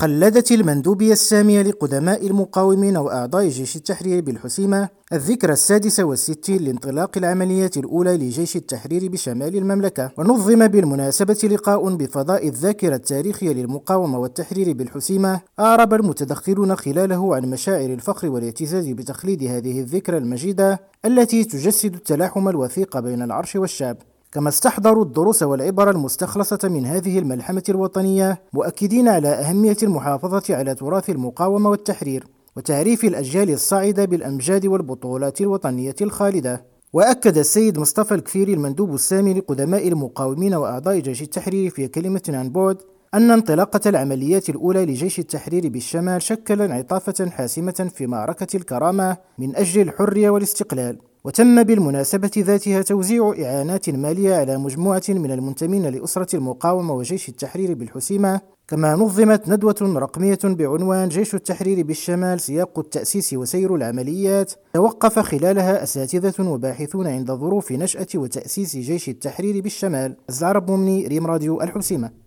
خلدت المندوبية السامية لقدماء المقاومين وأعضاء جيش التحرير بالحسيمة الذكرى 66 لانطلاق العمليات الأولى لجيش التحرير بشمال المملكة، ونظم بالمناسبة لقاء بفضاء الذاكرة التاريخية للمقاومة والتحرير بالحسيمة أعرب المتدخلون خلاله عن مشاعر الفخر والاعتزاز بتخليد هذه الذكرى المجيدة التي تجسد التلاحم الوثيق بين العرش والشعب، كما استحضروا الدروس والعبر المستخلصة من هذه الملحمة الوطنية، مؤكدين على أهمية المحافظة على تراث المقاومة والتحرير وتعريف الأجيال الصاعدة بالأمجاد والبطولات الوطنية الخالدة. وأكد السيد مصطفى الكفيري المندوب السامي لقدماء المقاومين وأعضاء جيش التحرير في كلمة عن بعد أن انطلاقة العمليات الأولى لجيش التحرير بالشمال شكل انعطافة حاسمة في معركة الكرامة من أجل الحرية والاستقلال، وتم بالمناسبة ذاتها توزيع إعانات مالية على مجموعة من المنتمين لأسرة المقاومة وجيش التحرير بالحسيمة، كما نظمت ندوة رقمية بعنوان جيش التحرير بالشمال سياق التأسيس وسير العمليات، توقف خلالها أساتذة وباحثون عند ظروف نشأة وتأسيس جيش التحرير بالشمال. الزعرب ممني، ريم راديو الحسيمة.